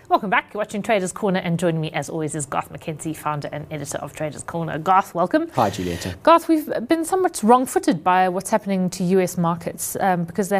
Welcome back. You're watching Traders Corner, and joining me as always is Garth McKenzie, founder and editor of Traders Corner. Garth, welcome. Hi, Julieta. Garth, we've been somewhat wrong-footed by what's happening to US markets because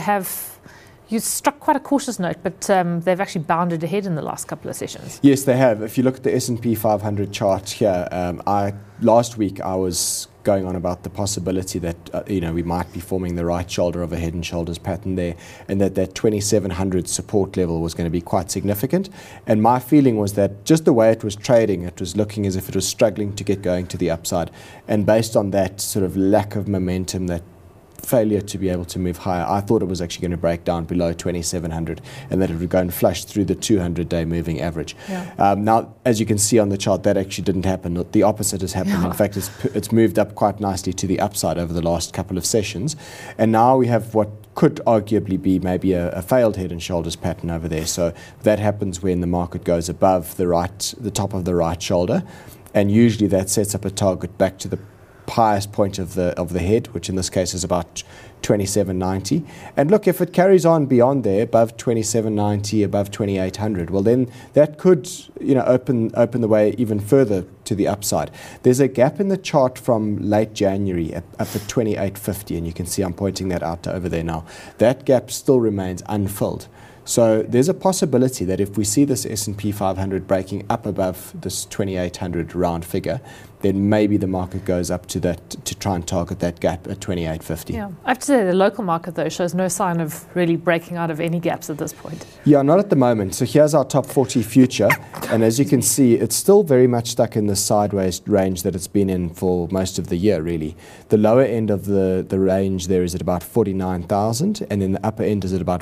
you struck quite a cautious note, but they've actually bounded ahead in the last couple of sessions. Yes, they have. If you look at the S&P 500 chart here, last week I was going on about the possibility that we might be forming the right shoulder of a head and shoulders pattern there, and that 2700 support level was going to be quite significant. And my feeling was that just the way it was trading, it was looking as if it was struggling to get going to the upside. And based on that sort of lack of momentum, that failure to be able to move higher, I thought it was actually going to break down below 2700 and that it would go and flush through the 200-day moving average. Yeah. Now, as you can see on the chart, that actually didn't happen. The opposite has happened. In fact, it's moved up quite nicely to the upside over the last couple of sessions. And now we have what could arguably be maybe a failed head and shoulders pattern over there. So that happens when the market goes above the top of the right shoulder. And usually that sets up a target back to the highest point of the head, which in this case is about 2790. And look, if it carries on beyond there, above 2790, above 2800, well then that could open the way even further to the upside. There's a gap in the chart from late January up at 2850, and you can see I'm pointing that out to over there now. That gap still remains unfilled. So there's a possibility that if we see this S&P 500 breaking up above this 2800 round figure, then maybe the market goes up to that to try and target that gap at 2850. Yeah, I have to say the local market though shows no sign of really breaking out of any gaps at this point. Yeah, not at the moment. So here's our top 40 future, and as you can see, it's still very much stuck in the sideways range that it's been in for most of the year, really. The lower end of the range there is at about 49,000, and then the upper end is at about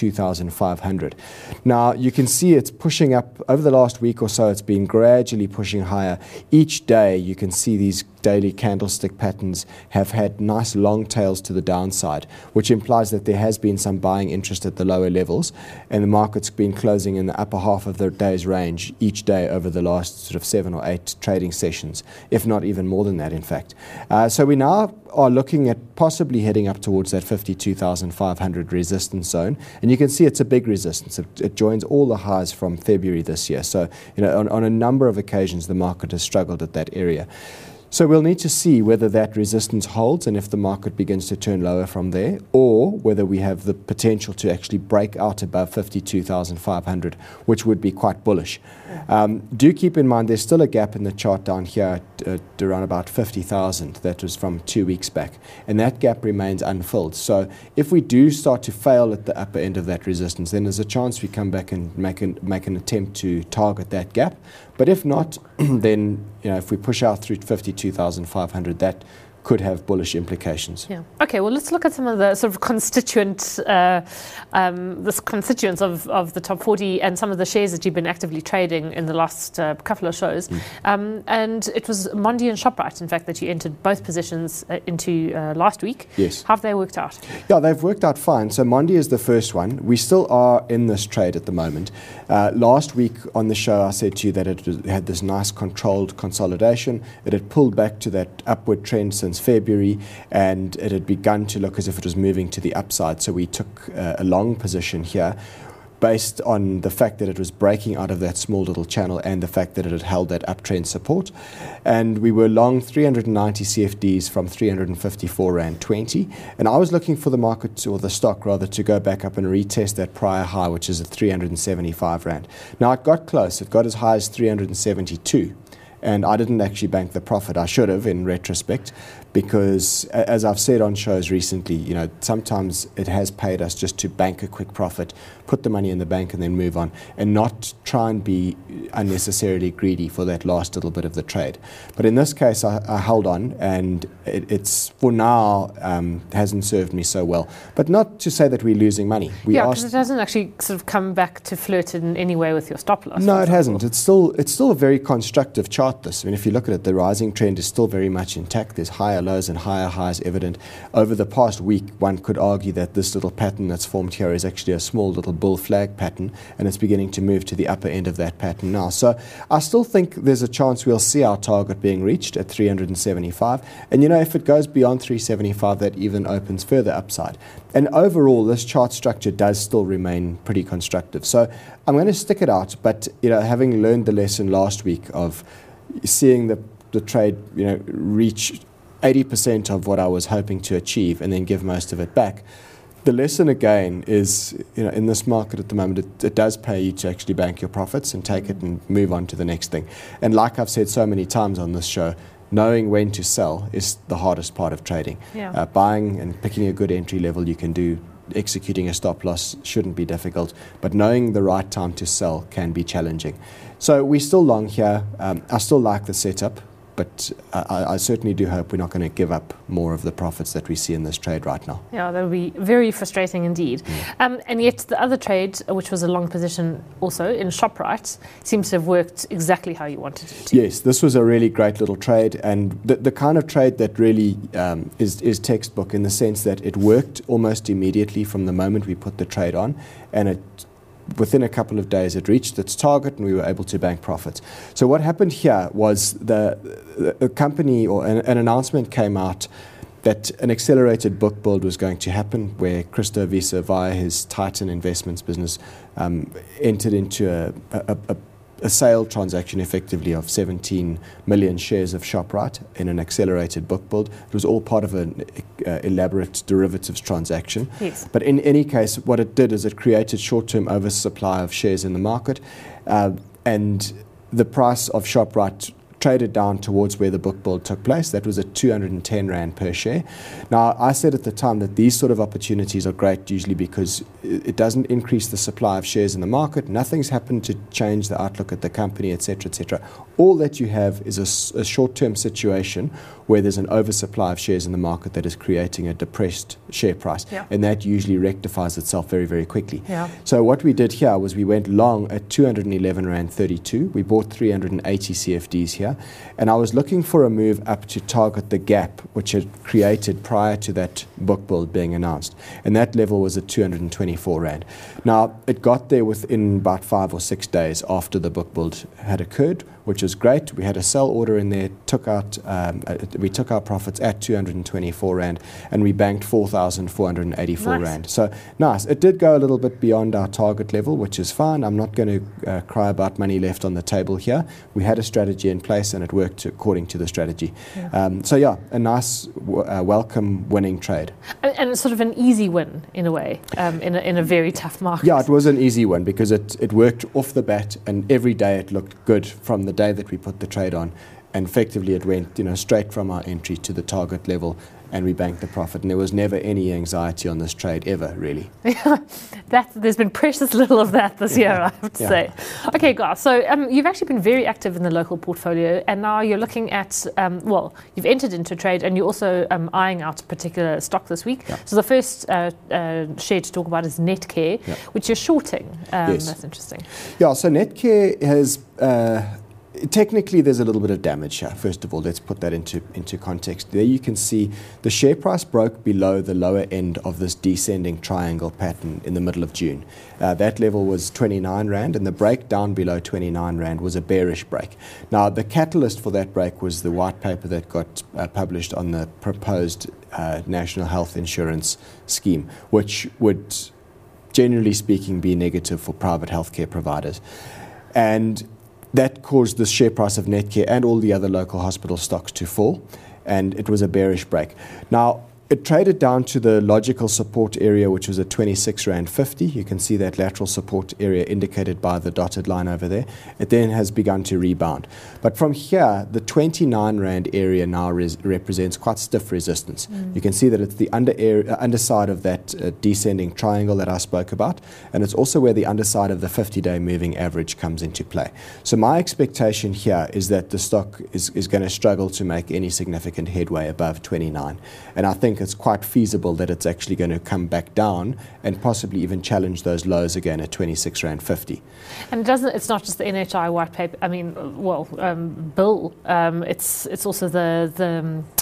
52,500. Now, you can see it's pushing up over the last week or so. It's been gradually pushing higher. Each day, you can see these daily candlestick patterns have had nice long tails to the downside, which implies that there has been some buying interest at the lower levels, and the market's been closing in the upper half of the day's range each day over the last sort of 7 or 8 trading sessions, if not even more than that, in fact. So we now are looking at possibly heading up towards that 52,500 resistance zone, and you can see it's a big resistance. It joins all the highs from February this year. So on a number of occasions the market has struggled at that area. So we'll need to see whether that resistance holds and if the market begins to turn lower from there, or whether we have the potential to actually break out above 52,500, which would be quite bullish. Do keep in mind there's still a gap in the chart down here at around about 50,000. That was from 2 weeks back, and that gap remains unfilled. So if we do start to fail at the upper end of that resistance, then there's a chance we come back and make an attempt to target that gap. But if not, then if we push out through 52,500, that could have bullish implications. Yeah. Okay. Well, let's look at some of the sort of constituents of the top 40 and some of the shares that you've been actively trading in the last couple of shows. And it was Mondi and Shoprite, in fact, that you entered both positions into last week. Yes. How have they worked out? Yeah, they've worked out fine. So Mondi is the first one. We still are in this trade at the moment. Last week on the show, I said to you that it had this nice controlled consolidation. It had pulled back to that upward trend since February, and it had begun to look as if it was moving to the upside. So we took a long position here based on the fact that it was breaking out of that small little channel and the fact that it had held that uptrend support. And we were long 390 CFDs from 354 Rand 20. And I was looking for the market, or the stock rather, to go back up and retest that prior high, which is at 375 Rand. Now it got close. It got as high as 372. And I didn't actually bank the profit. I should have, in retrospect, because as I've said on shows recently, sometimes it has paid us just to bank a quick profit, put the money in the bank and then move on, and not try and be unnecessarily greedy for that last little bit of the trade. But in this case, I held on, and it's for now hasn't served me so well. But not to say that we're losing money. Because it hasn't actually sort of come back to flirt in any way with your stop loss. No, it hasn't. It's still a very constructive chart, this. I mean, if you look at it, the rising trend is still very much intact. There's higher lows and higher highs evident. Over the past week, one could argue that this little pattern that's formed here is actually a small little bull flag pattern, and it's beginning to move to the upper end of that pattern now. So I still think there's a chance we'll see our target being reached at 375. And, if it goes beyond 375, that even opens further upside. And overall, this chart structure does still remain pretty constructive. So I'm going to stick it out, but, having learned the lesson last week of seeing the trade, reach 80% of what I was hoping to achieve and then give most of it back. The lesson again is, in this market at the moment, it does pay you to actually bank your profits and take it and move on to the next thing. And like I've said so many times on this show, knowing when to sell is the hardest part of trading. Yeah. Buying and picking a good entry level you can do. Executing a stop loss shouldn't be difficult, but knowing the right time to sell can be challenging. So we're still long here. I still like the setup, but I certainly do hope we're not going to give up more of the profits that we see in this trade right now. Yeah, that would be very frustrating indeed. And yet the other trade, which was a long position also in ShopRite, seems to have worked exactly how you wanted it to. Yes, this was a really great little trade, and the kind of trade that really is textbook in the sense that it worked almost immediately from the moment we put the trade on, and within a couple of days it reached its target and we were able to bank profits. So what happened here was the company, or an announcement came out that an accelerated book build was going to happen, where Christo Wiese, via his Titan Investments business, entered into a sale transaction effectively of 17 million shares of ShopRite in an accelerated book build. It was all part of an elaborate derivatives transaction. Yes. But in any case, what it did is it created short-term oversupply of shares in the market, and the price of ShopRite traded down towards where the book build took place. That was at 210 Rand per share. Now, I said at the time that these sort of opportunities are great usually because it doesn't increase the supply of shares in the market. Nothing's happened to change the outlook at the company, etc., etc. All that you have is a short-term situation where there's an oversupply of shares in the market that is creating a depressed share price. Yeah. And that usually rectifies itself very, very quickly. Yeah. So what we did here was we went long at 211 Rand 32. We bought 380 CFDs here. And I was looking for a move up to target the gap which had created prior to that book build being announced. And that level was at 224 Rand. Now, it got there within about 5 or 6 days after the book build had occurred, which was great. We had a sell order in there, we took our profits at 224 Rand, and we banked 4,484 Nice. Rand. So nice. It did go a little bit beyond our target level, which is fine. I'm not going to cry about money left on the table here. We had a strategy in place, and it worked according to the strategy. Yeah. A nice, welcome winning trade. And it's sort of an easy win in a way, in a very tough market. Yeah, it was an easy one because it worked off the bat, and every day it looked good from the day that we put the trade on, and effectively it went straight from our entry to the target level, and we banked the profit, and there was never any anxiety on this trade ever, really. There's been precious little of that this year, I have to say. Okay, Garth, so you've actually been very active in the local portfolio, and now you're looking at, you've entered into trade, and you're also eyeing out a particular stock this week. Yeah. So the first share to talk about is Netcare, which you're shorting. Yes. That's interesting. Yeah, so Netcare has... technically, there's a little bit of damage here. First of all, let's put that into context. There you can see the share price broke below the lower end of this descending triangle pattern in the middle of June. That level was 29 Rand, and the break down below 29 Rand was a bearish break. Now, the catalyst for that break was the white paper that got published on the proposed National Health Insurance scheme, which would, generally speaking, be negative for private healthcare providers. And that caused the share price of Netcare and all the other local hospital stocks to fall, and it was a bearish break. Now, it traded down to the logical support area, which was at 26 Rand 50. You can see that lateral support area indicated by the dotted line over there. It then has begun to rebound. But from here, the 29 Rand area now represents quite stiff resistance. You can see that it's the underside of that descending triangle that I spoke about, and it's also where the underside of the 50-day moving average comes into play. So my expectation here is that the stock is going to struggle to make any significant headway above 29. And I think it's quite feasible that it's actually going to come back down and possibly even challenge those lows again at 26 Rand 50. And it's not just the NHI white paper, bill, it's also the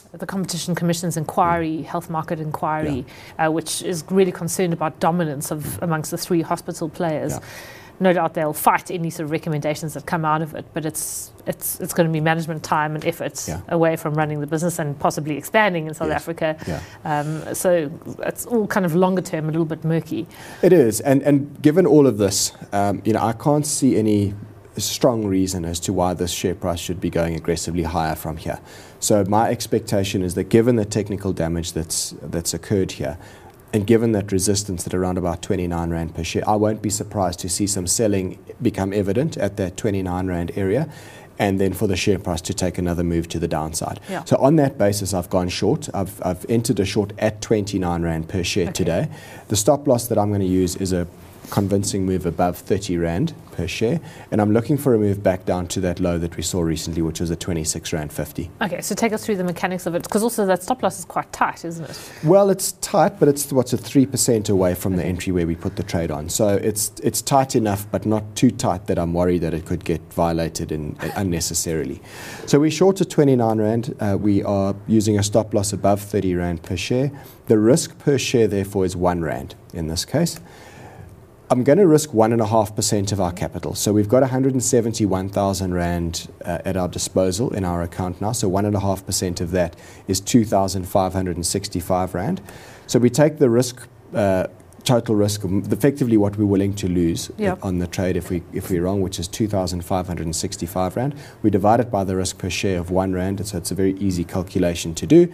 the Competition Commission's inquiry, health market inquiry, which is really concerned about dominance amongst the three hospital players. No doubt they'll fight any sort of recommendations that come out of it, but it's going to be management time and effort away from running the business and possibly expanding in South Africa. So it's all kind of longer term, a little bit murky. It is, and given all of this, I can't see any strong reason as to why this share price should be going aggressively higher from here. So my expectation is that given the technical damage that's occurred here, and given that resistance at around about 29 Rand per share, I won't be surprised to see some selling become evident at that 29 Rand area, and then for the share price to take another move to the downside. So on that basis, I've gone short. I've entered a short at 29 Rand per share today. The stop loss that I'm going to use is a convincing move above 30 Rand per share, and I'm looking for a move back down to that low that we saw recently, which was at 26 Rand 50. Okay, so take us through the mechanics of it, because also that stop loss is quite tight, isn't it? Well, it's tight, but it's a 3% away from the entry where we put the trade on. So it's tight enough, but not too tight that I'm worried that it could get violated unnecessarily. So we're short at 29 Rand. We are using a stop loss above 30 Rand per share. The risk per share, therefore, is 1 Rand in this case. I'm going to risk 1.5% of our capital. So we've got 171,000 Rand at our disposal in our account now. So 1.5% of that is 2,565 Rand. So we take the risk, total risk, effectively what we're willing to lose on the trade if we're wrong, which is 2,565 Rand. We divide it by the risk per share of 1 Rand. So it's a very easy calculation to do.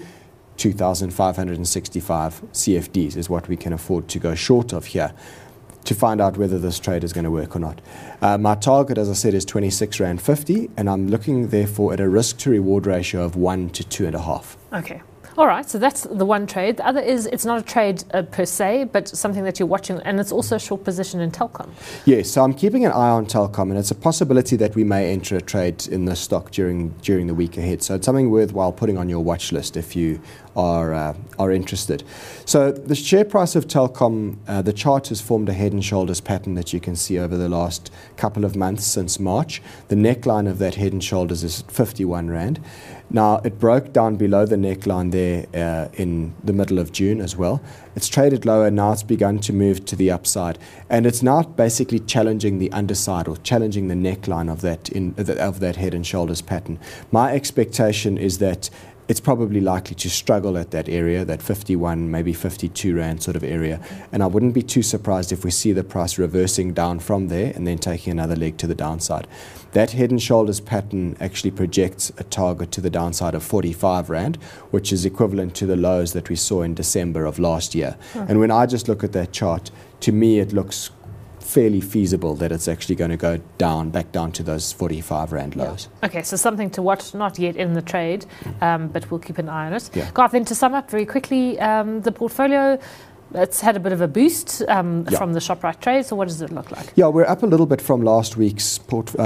2,565 CFDs is what we can afford to go short of here, to find out whether this trade is going to work or not. My target, as I said, is 26 Rand 50, and I'm looking therefore at a risk to reward ratio of 1 to 2.5. Okay. All right, so that's the one trade. The other is, it's not a trade per se, but something that you're watching, and it's also a short position in Telkom. Yes, so I'm keeping an eye on Telkom, and it's a possibility that we may enter a trade in this stock during the week ahead. So it's something worthwhile putting on your watch list if you are interested. So the share price of Telkom, the chart has formed a head and shoulders pattern that you can see over the last couple of months since March. The neckline of that head and shoulders is 51 Rand. Now, it broke down below the neckline there in the middle of June as well. It's traded lower, now it's begun to move to the upside. And it's now basically challenging the underside, or challenging the neckline of that head and shoulders pattern. My expectation is that it's probably likely to struggle at that area, that 51, maybe 52 Rand sort of area. And I wouldn't be too surprised if we see the price reversing down from there and then taking another leg to the downside. That head and shoulders pattern actually projects a target to the downside of 45 Rand, which is equivalent to the lows that we saw in December of last year. And when I just look at that chart, to me it looks fairly feasible that it's actually going to go back down to those 45 Rand lows. Okay, so something to watch, not yet in the trade, but we'll keep an eye on it. Garth, then to sum up very quickly, the portfolio, it's had a bit of a boost from the Shoprite trade. So what does it look like? Yeah, we're up a little bit from last week's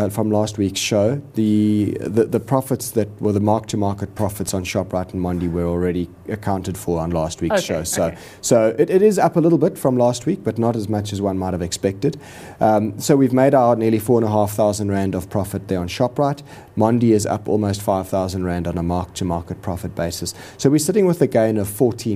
show. The profits the mark-to-market profits on Shoprite and Mondi were already accounted for on last week's show. So it is up a little bit from last week, but not as much as one might have expected. So we've made our nearly 4,500 Rand of profit there on Shoprite. Mondi is up almost 5,000 Rand on a mark-to-market profit basis. So we're sitting with a gain of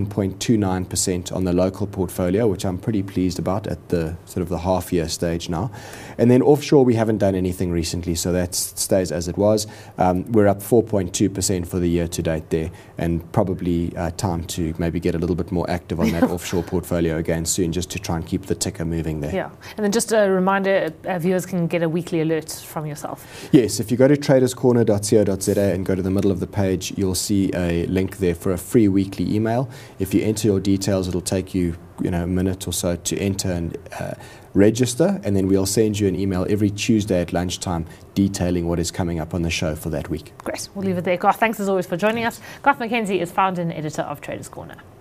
14.29% on the local portfolio, which I'm pretty pleased about at the sort of the half-year stage now. And then offshore, we haven't done anything recently, so that stays as it was. We're up 4.2% for the year to date there, and probably time to maybe get a little bit more active on that offshore portfolio again soon, just to try and keep the ticker moving there. Yeah, and then just a reminder, viewers can get a weekly alert from yourself. Yes, if you go to traderscorner.co.za and go to the middle of the page, you'll see a link there for a free weekly email. If you enter your details, it'll take you a minute or so to enter and register, and then we'll send you an email every Tuesday at lunchtime detailing what is coming up on the show for that week. Great, we'll leave it there. Garth, thanks as always for joining us. Garth McKenzie is founder and editor of Traders Corner.